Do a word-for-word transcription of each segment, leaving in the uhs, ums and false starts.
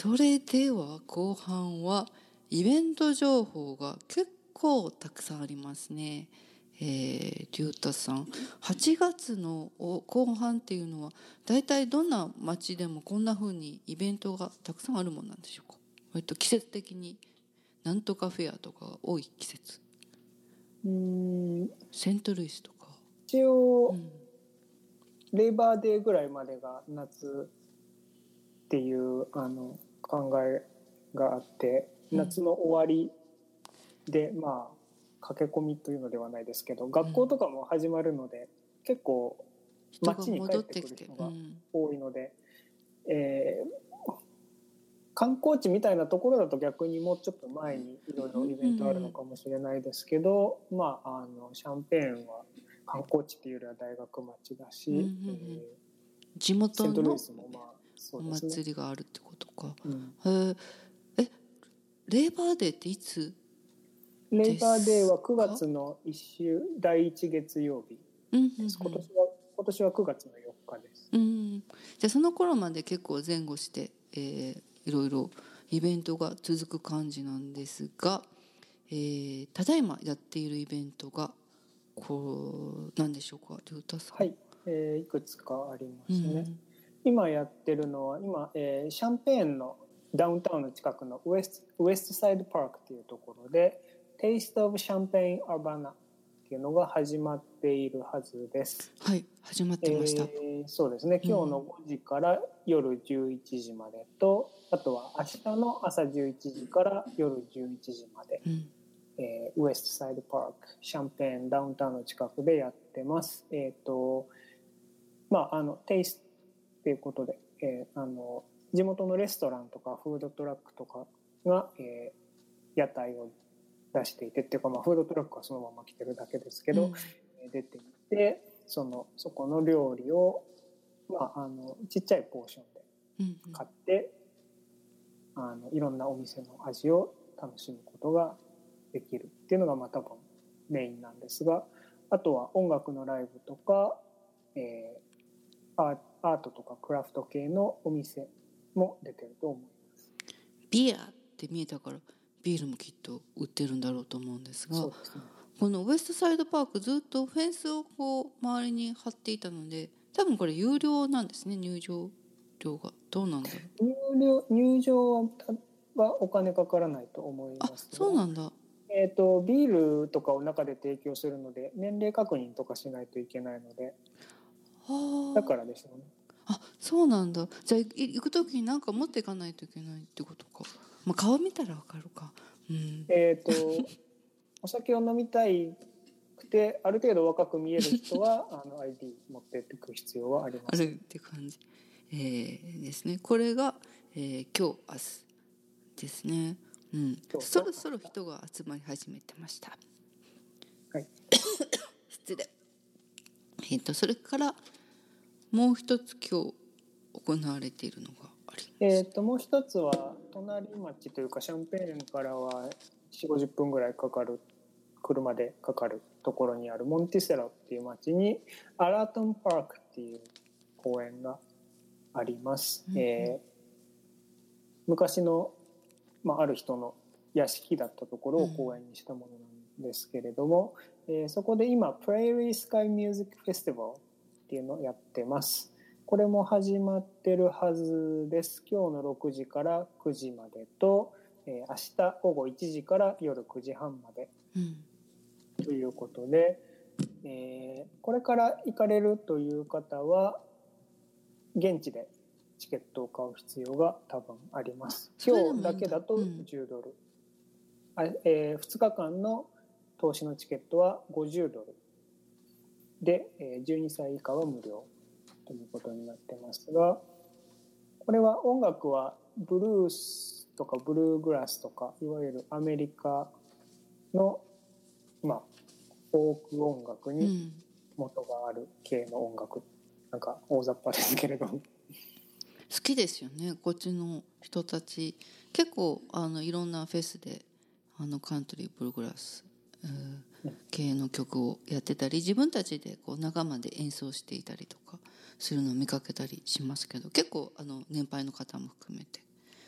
それでは後半はイベント情報が結構たくさんありますね。えー、龍太さん、はちがつの後半っていうのはだいたいどんな街でもこんな風にイベントがたくさんあるもんなんでしょうか。割と季節的になんとかフェアとかが多い季節。 うーんセントルイスとか一応、 うん、 レイバーデーぐらいまでが夏っていうあの考えがあって、夏の終わりで、まあ駆け込みというのではないですけど、学校とかも始まるので、うん、結構街に帰ってくる人が多いので、うんえー、観光地みたいなところだと逆にもうちょっと前にいろいろイベントあるのかもしれないですけど、うんうん、まあ、あのシャンペーンは観光地っていうよりは大学町だし、うんうんうんえー、地元のセントルイスもまあそうですね、 お祭りがあるってことか、 うん、 ええレイバーデーっていつレイバーデーはくがつの一週だいいち月曜日です、うんうんうん、今年は今年はくがつのよっかです、 うん、じゃあその頃まで結構前後して、えー、いろいろイベントが続く感じなんですが、えー、ただいまやっているイベントがこう何でしょうか、龍太さん。 はい、えー、いくつかありますね、うん、今やってるのは今、えー、シャンペーンのダウンタウンの近くのウエスト、ウエストサイドパークというところでTaste of Champagne Urbana っていうのが始まっているはずです。 はい、始まってました。 えー、そうですね。今日のごじから夜じゅういちじまでと、うん、あとは明日の朝じゅういちじから夜じゅういちじまで、うんえー、ウエストサイドパークシャンペーンダウンタウンの近くでやってます。えっとまああのテイストっていうことで、えー、あの地元のレストランとかフードトラックとかが、えー、屋台を出していてっていうか、まあ、フードトラックはそのまま来てるだけですけど、うん、出ていてそのそこの料理を、まあ、あのちっちゃいポーションで買って、うんうん、あのいろんなお店の味を楽しむことができるっていうのが、まあ、多分メインなんですが、あとは音楽のライブとか、えー、アートとかクラフト系のお店も出てると思います。 ビアって見えたからビールもきっと売ってるんだろうと思うんですが、 そうですね、 このウエストサイドパークずっとフェンスをこう周りに張っていたので、多分これ有料なんですね。入場料がどうなんだろう。 入料入場はお金かからないと思います。 あ、そうなんだ。 えーと、ビールとかを中で提供するので年齢確認とかしないといけないので、はだからですよね。 あ、そうなんだ。じゃあ行く時に何か持っていかないといけないってことか。まあ、顔見たらわかるか。うん、 えーとお酒を飲みたいくてある程度若く見える人はあの アイディー 持っていく必要はあります。 あるって感じ、えー、ですね。これが、えー、今日明日ですね。うん、そろそろ人が集まり始めてました。 はい。 失礼。えっとそれからもう一つ今日行われているのがあります。 えっともう一つは隣町というかシャンペーンからはよんじゅうごじゅっぷんぐらいかかる車でかかるところにあるモンティセロっていう町にアラートンパークっていう公園があります。うんうん、えー、昔の、まあ、ある人の屋敷だったところを公園にしたものなんですけれども、うんえー、そこで今 Prairie Sky Music Festival っていうのをやってます。これも始まってるはずです。今日のろくじからくじまでと、えー、明日午後いちじから夜くじはんまで、うん、ということで、えー、これから行かれるという方は現地でチケットを買う必要が多分あります。今日だけだとじゅうドル、うんえー、ふつかかんの投資のチケットはごじゅうドルで、えー、じゅうにさい以下は無料ということになってますが、これは音楽はブルースとかブルーグラスとかいわゆるアメリカの、まあ、フォーク音楽に元がある系の音楽、うん、なんか大雑把ですけれど好きですよね。こっちの人たち結構あのいろんなフェスであのカントリーブルーグラス、うん、系の曲をやってたり自分たちでこう仲間で演奏していたりとかするのを見かけたりしますけど、結構あの年配の方も含めて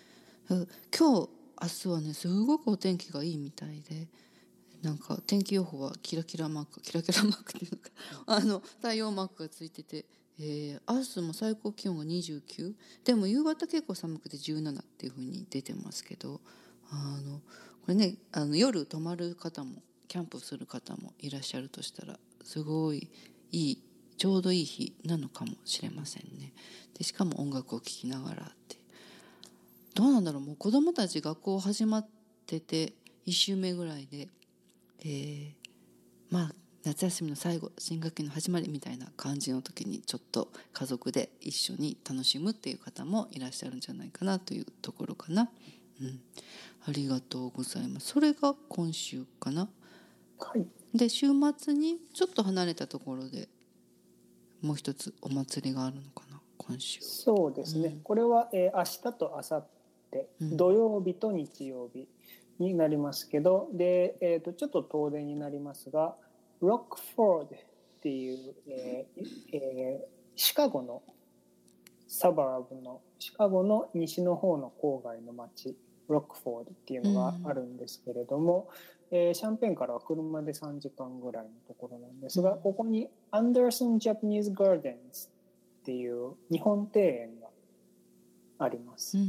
今日明日はねすごくお天気がいいみたいで、なんか天気予報はキラキラマークキラキラマークっていうのかあの太陽マークがついてて、えー、明日も最高気温がにじゅうきゅうでも夕方結構寒くてじゅうななっていう風に出てますけど、あのこれねあの夜泊まる方もキャンプする方もいらっしゃるとしたらすごいいいちょうどいい日なのかもしれませんね。でしかも音楽を聴きながらってどうなんだろう。もう子どもたち学校始まってていっ週目ぐらいで、えー、まあ夏休みの最後新学期の始まりみたいな感じの時にちょっと家族で一緒に楽しむっていう方もいらっしゃるんじゃないかなというところかな。うん、ありがとうございます。それが今週かな。 はい。 で週末にちょっと離れたところでもう一つお祭りがあるのかな今週。 そうですね、うん、これは、えー、明日と明後日、うん、土曜日と日曜日になりますけど、で、えー、とちょっと遠出になりますがロックフォードっていう、えーえー、シカゴのサバラブのシカゴの西の方の郊外の町ロックフォードっていうのがあるんですけれども、うんえー、シャンペーンからは車でさんじかんぐらいのところなんですが、うん、ここにアンダーソン・ジャパニーズ・ガーデンズっていう日本庭園があります、うん、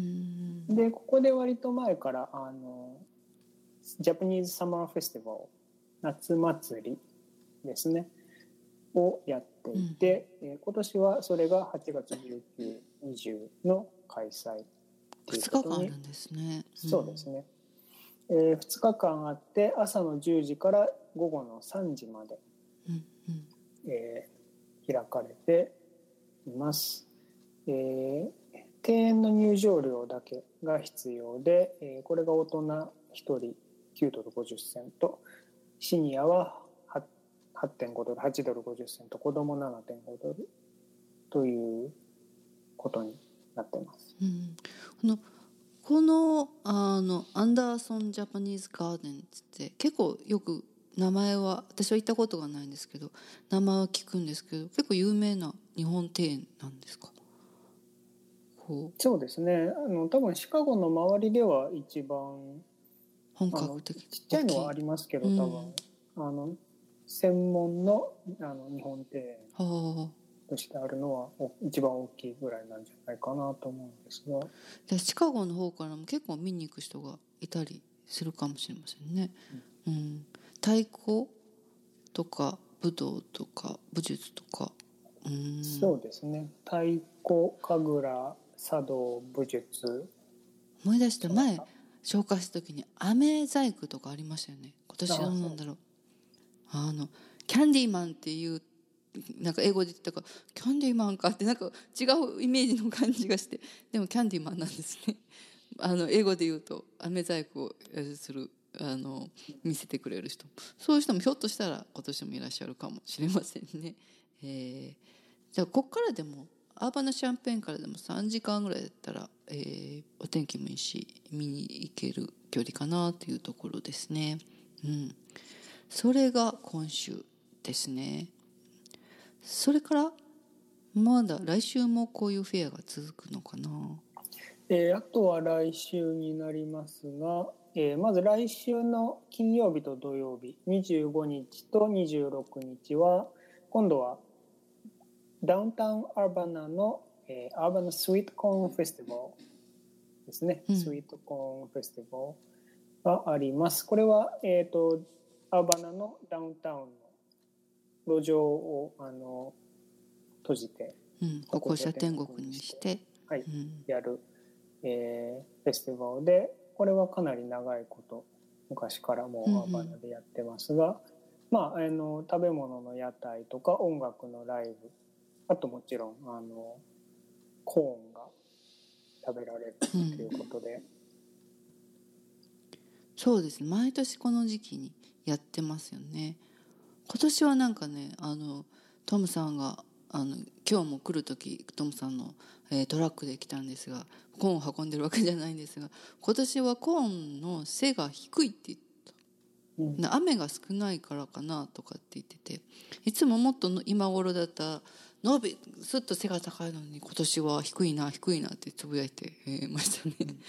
でここで割と前からあのジャパニーズ・サマー・フェスティバル夏祭りですねをやっていて、うんえー、今年はそれがはちがつじゅうく、にじゅうの開催ふつかかんあるんですね、 うん、そうですね、えー、ふつかかんあって朝のじゅうじから午後のさんじまで、うんうんえー、開かれています、えー、庭園の入場料だけが必要で、えー、これが大人ひとりきゅうドルごじゅっセント、シニアは はちてんごドルはちドルごじゅっセント、子供 ななてんごドルということになってます、 うん、このこのあのアンダーソン・ジャパニーズ・ガーデンって結構よく名前は私は行ったことがないんですけど名前は聞くんですけど結構有名な日本庭園なんですか。 こうそうですね、あの多分シカゴの周りでは一番本格的ちっちゃいのはありますけど、多分、うん、あの専門 の, あの日本庭園としてあるのは一番大きいぐらいなんじゃないかなと思うんですが、 でシカゴの方からも結構見に行く人がいたりするかもしれませんね、うんうん、太鼓とか武道とか武術とか、 うん、そうですね、太鼓、神楽、茶道、武術。 思い出した、前紹介した時に飴細工とかありましたよね。今年どうなんだろう。あのキャンディーマンっていうなんか英語で言ったからキャンディーマンかってなんか違うイメージの感じがして、でもキャンディーマンなんですね。あの英語で言うと飴細工をするあの見せてくれる人、そういう人もひょっとしたら今年もいらっしゃるかもしれませんね。えー、じゃあこっからでもアーバナシャンペーンからでもさんじかんぐらいだったら、えー、お天気もいいし見に行ける距離かなというところですね。うん、それが今週ですね。それからまだ来週もこういうフェアが続くのかな。 えー、あとは来週になりますが、えー、まず来週の金曜日と土曜日にじゅうごにちとにじゅうろくにちは今度はダウンタウンアーバナの、えー、アーバナスイートコーンフェスティバルですね、うん、スイートコーンフェスティバルがあります。これは、えーと、アーバナのダウンタウンの路上をあの閉じて、 うん、歩行者天国にして、 はいうん、やる、えー、フェスティバルで、これはかなり長いこと昔からもうアーバナでやってますが、うんうんまあ、あの食べ物の屋台とか音楽のライブ、あともちろんあのコーンが食べられるということで、うん、 そうですね、毎年この時期にやってますよね。今年はなんかねあのトムさんがあの今日も来る時トムさんの、えー、トラックで来たんですがコーンを運んでるわけじゃないんですが、今年はコーンの背が低いって言った、うん、雨が少ないからかなとかって言ってて、いつももっと今頃だったら伸びすっと背が高いのに今年は低いな低いなってつぶやいてましたね。低く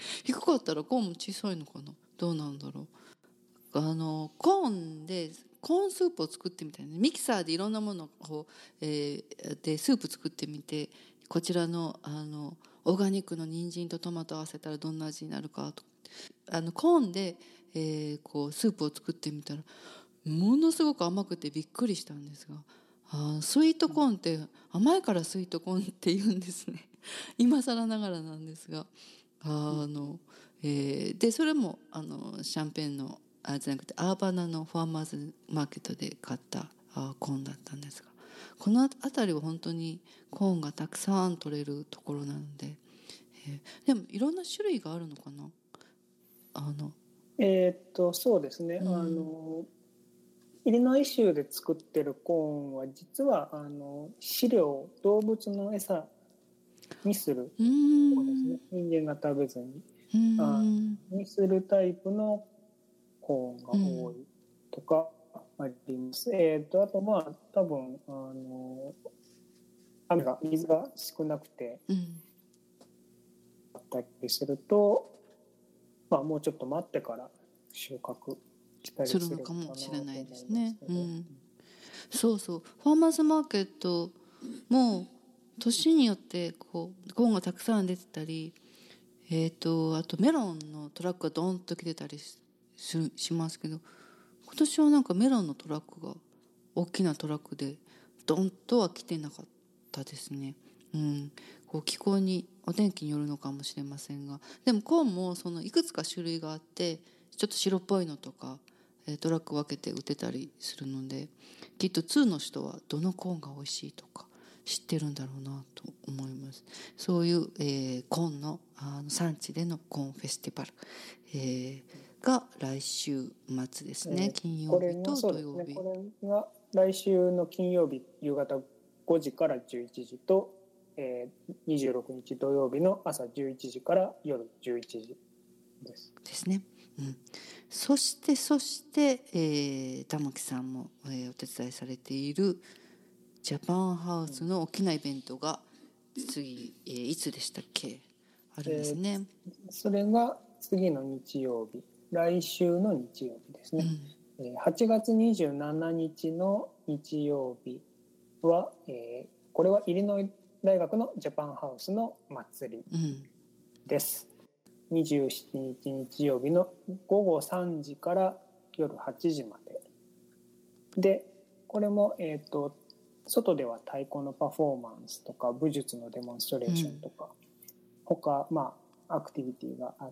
かったらコーンも小さいのかな、どうなんだろう。あのコーンでコーンスープを作ってみたいね。ミキサーでいろんなものを、えー、でスープ作ってみて、こちらのあのオーガニックの人参とトマトを合わせたらどんな味になるかと、あのコーンで、えー、こうスープを作ってみたらものすごく甘くてびっくりしたんですが、あスイートコーンって甘いからスイートコーンって言うんですね。今更ながらなんですが、あの、えー、でそれもあのシャンペーンのあじゃなくてアーバナのファーマーズマーケットで買ったあコーンだったんですが、この辺りは本当にコーンがたくさん取れるところなので、えー、でもいろんな種類があるのかな。あのえーっとそうですね、 うん、 あのイリノイ州で作ってるコーンは実はあの飼料、動物の餌にするうーそうですね、 ん人間が食べずにうーあんにするタイプのコーンが多いとかあります。うん、えー、とあとまあ多分あの雨が水が少なくてあったりすると、まあ、もうちょっと待ってから収穫したりするするのかもしれないですね。 うん、 そうそう、ファーマーズマーケットも年によってこうコーンがたくさん出てたり、えー、とあとメロンのトラックがドーンと来てたり し, しますけど、今年はなんかメロンのトラックが大きなトラックでドンとは来てなかったですね。うん、こう気候にお天気によるのかもしれませんが、でもコーンもそのいくつか種類があって、ちょっと白っぽいのとかトラック分けて売ってたりするので、きっとツーの人はどのコーンが美味しいとか知ってるんだろうなと思います。そういう、えー、コーンの、あの産地でのコーンフェスティバル、えー、が来週末ですね、金曜日と土曜日。 これが来週の金曜日夕方ごじからじゅういちじと、えー、にじゅうろくにち土曜日の朝じゅういちじから夜じゅういちじです。 ですね。うん、そしてそして、えー、玉木さんも、えー、お手伝いされているジャパンハウスの大きなイベントが次、えー、いつでしたっけ、あるんですね。 えー、それが次の日曜日、来週の日曜日ですね。うん、はちがつにじゅうしちにちの日曜日は、えー、これはイリノイ大学のジャパンハウスの祭りです。うん、にじゅうしちにち日曜日のごごさんじから夜はちじまでで、これも、えーと、外では太鼓のパフォーマンスとか武術のデモンストレーションとか、うん、他、まあ、アクティビティがあって、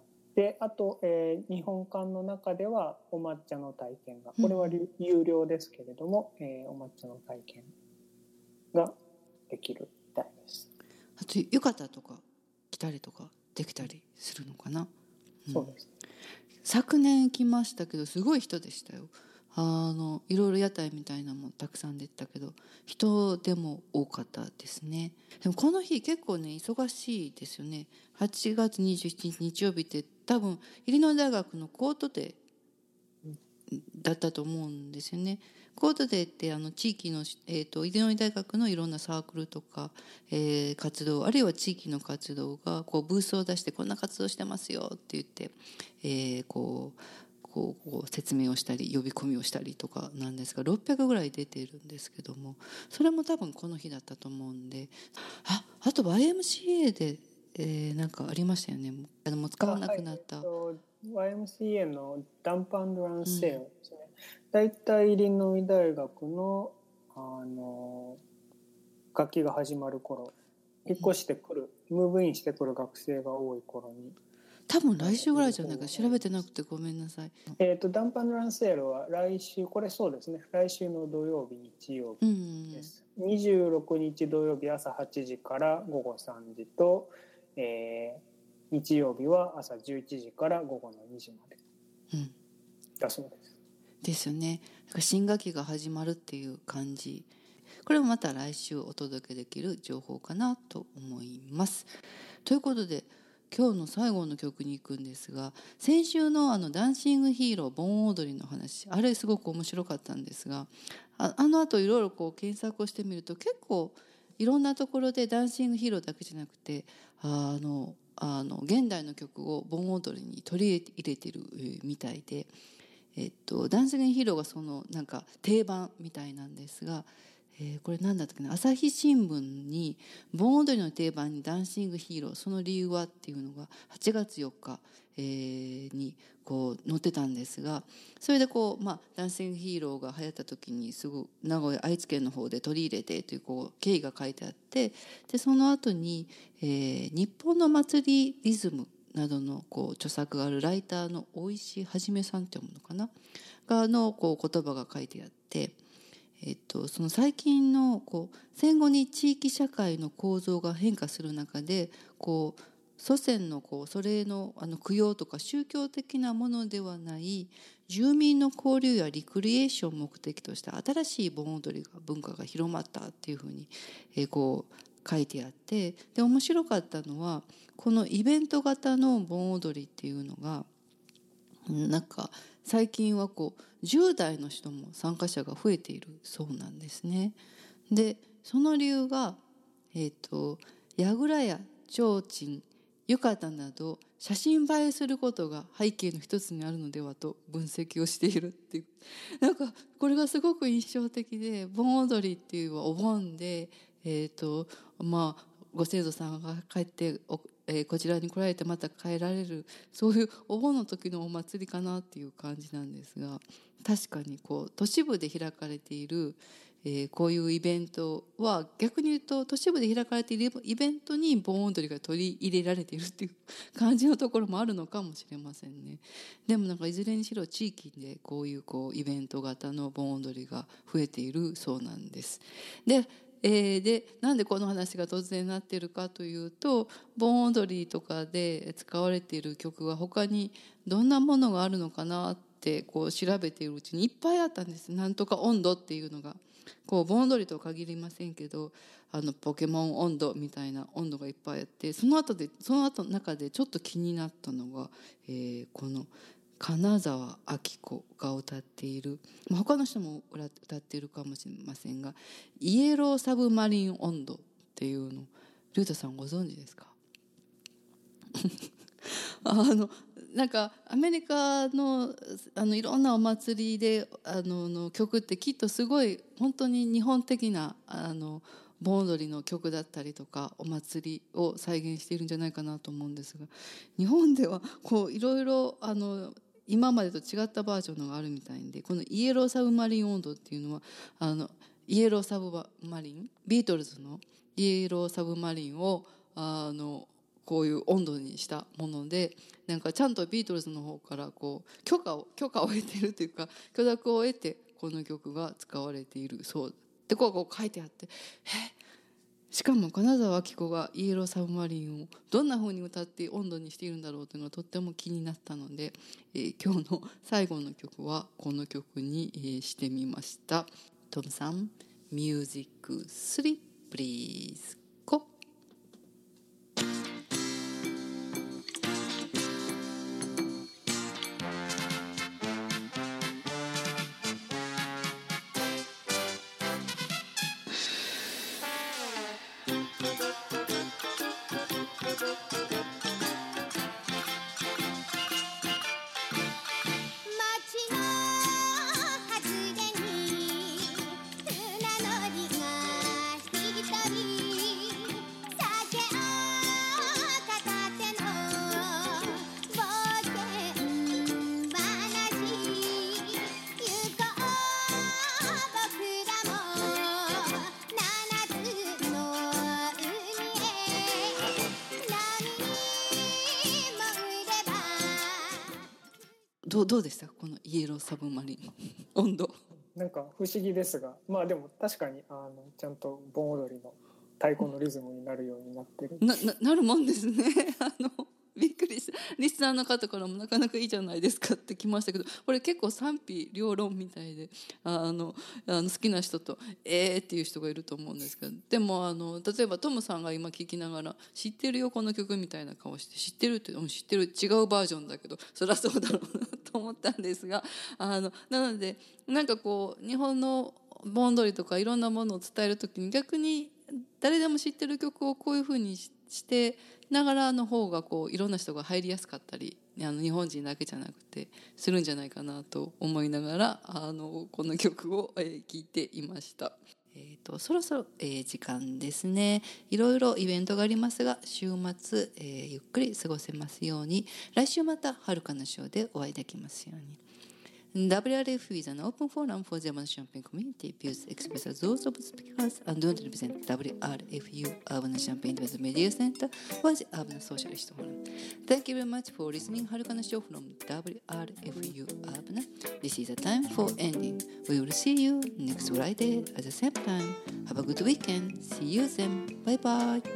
あと、えー、日本館の中ではお抹茶の体験が、これは有料ですけれども、うん、えー、お抹茶の体験ができるみたいです。 あと浴衣とか着たりとかできたりするのかな。 うん、そうです。 昨年行きましたけどすごい人でしたよ。あのいろいろ屋台みたいなのもたくさん出てたけど、人でも多かったですね。でもこの日結構ね忙しいですよね。はちがつにじゅうしちにち日曜日って多分イリノイ大学のコートデーだったと思うんですよね。コートデーってあの地域の、えーと、イリノイ大学のいろんなサークルとか、えー、活動、あるいは地域の活動がこうブースを出してこんな活動してますよって言って、えー、こうこうこう説明をしたり呼び込みをしたりとかなんですが、ろっぴゃくぐらい出ているんですけども、それも多分この日だったと思うんで、ああと ワイエムシーエー で、えー、なんかありましたよね。あのもう使わなくなった、 はい、ワイエムシーエー のダンプ&ランセールですね。だいたいイリノイ大学のあの学期が始まる頃、引っ越してくる、うん、ムーブインしてくる学生が多い頃に。 多分来週ぐらいじゃないか、調べてなくてごめんなさい。 えっと、ダンプ&ランセールは来週、これそうですね、来週の土曜日、日曜日です。うん、にじゅうろくにち土曜日朝はちじからごごさんじと、えー、日曜日は朝じゅういちじから午後のにじまで、うん、だそうです。 ですよね。新学期が始まるっていう感じ。これもまた来週お届けできる情報かなと思います。ということで今日の最後の曲に行くんですが、先週のあのダンシングヒーロー盆踊りの話、あれすごく面白かったんですが、 あ, あの後いろいろこう検索をしてみると結構いろんなところでダンシングヒーローだけじゃなくて、あのあの現代の曲を盆踊りに取り入れてるみたいで、えっと、ダンシングヒーローがそのなんか定番みたいなんですが、えー、これ何だったっけな、朝日新聞に盆踊りの定番にダンシングヒーロー、その理由はっていうのがはちがつよっか、えー、にこう載ってたんですが、それでこう、まあ、ダンシングヒーローが流行った時にすぐ名古屋愛知県の方で取り入れてというこう経緯が書いてあって、でその後に、えー、日本の祭りリズムなどのこう著作があるライターの大石はじめさんって読むのかながのこう言葉が書いてあって、えっと、その最近のこう戦後に地域社会の構造が変化する中で、こう祖先のこうそれのあの供養とか宗教的なものではない住民の交流やリクリエーションを目的とした新しい盆踊りが文化が広まったっていうふうに、えー、こう書いてあって、で面白かったのはこのイベント型の盆踊りっていうのがなんか最近はこうじゅう代の人も参加者が増えているそうなんですね。でその理由が、えーと、櫓や提灯、浴衣など写真映えすることが背景の一つにあるのではと分析をしているっていう、なんかこれがすごく印象的で、盆踊りっていうお盆で、えーとまあ、ご先祖さんが帰っておえー、こちらに来られてまた帰られる、そういうお盆の時のお祭りかなっていう感じなんですが、確かにこう都市部で開かれている、えー、こういうイベントは逆に言うと都市部で開かれているイベントに盆踊りが取り入れられているっていう感じのところもあるのかもしれませんね。でもなんかいずれにしろ地域でこういうこうイベント型の盆踊りが増えているそうなんです。でえー、でなんでこの話が突然なっているかというと、盆踊りとかで使われている曲は他にどんなものがあるのかなってこう調べているうちにいっぱいあったんです。なんとか温度っていうのがこう盆踊りとは限りませんけど、あのポケモン温度みたいな温度がいっぱいあって、その後でその後の中でちょっと気になったのが、えー、この金沢明子が歌っている、他の人も歌っているかもしれませんが、イエローサブマリン温度っていうの、竜太さんご存知ですか？あのなんかアメリカのあのいろんなお祭りであのの曲ってきっとすごい本当に日本的なあの盆踊りの曲だったりとかお祭りを再現しているんじゃないかなと思うんですが、日本ではこういろいろあの今までと違ったバージョンのがあるみたいで、このイエローサブマリン温度っていうのはあのイエローサブマリン、ビートルズのイエローサブマリンをあのこういう温度にしたもので、なんかちゃんとビートルズの方からこう許可を許可を得ているというか許諾を得てこの曲が使われているそうで、こうこう書いてあって、えしかも金沢明子がイエローサブマリンをどんな風に歌って温度にしているんだろうというのがとっても気になったので、えー、今日の最後の曲はこの曲に、えー、してみました。トムさん、ミュージックスリープリーズ。どう、どうでしたこのイエローサブマリン温度。 なんか不思議ですが、まあでも確かにあのちゃんと盆踊りの太鼓のリズムになるようになってる。 な、な、なるもんですね。あのびっくりした。リスナーの方からもなかなかいいじゃないですかって来ましたけど、これ結構賛否両論みたいで、あのあの好きな人とえーっていう人がいると思うんですけど、でもあの例えばトムさんが今聞きながら知ってるよこの曲みたいな顔して、知ってるって、うん、知ってる、違うバージョンだけどそりゃそうだろうなと思ったんですが、あのなのでなんかこう日本の盆踊りとかいろんなものを伝えるときに逆に誰でも知ってる曲をこういうふうにしてながらの方がこういろんな人が入りやすかったり、あの日本人だけじゃなくてするんじゃないかなと思いながらあのこの曲を聴、えー、いていました。えー、とそろそろ、えー、時間ですね。いろいろイベントがありますが週末、えー、ゆっくり過ごせますように。来週またはるかのショーでお会いできますように。ダブリューアールエフ is an open forum for German Champagne community. Views expressed as those of speakers and don't represent ダブリューアールエフ Urban Champagne Development Media Center or the Urban Socialist Forum. Thank you very much for listening. はるかのショー from ダブリューアールエフ Urban. This is the time for ending. We will see you next Friday at the same time. Have a good weekend. See you then. Bye bye.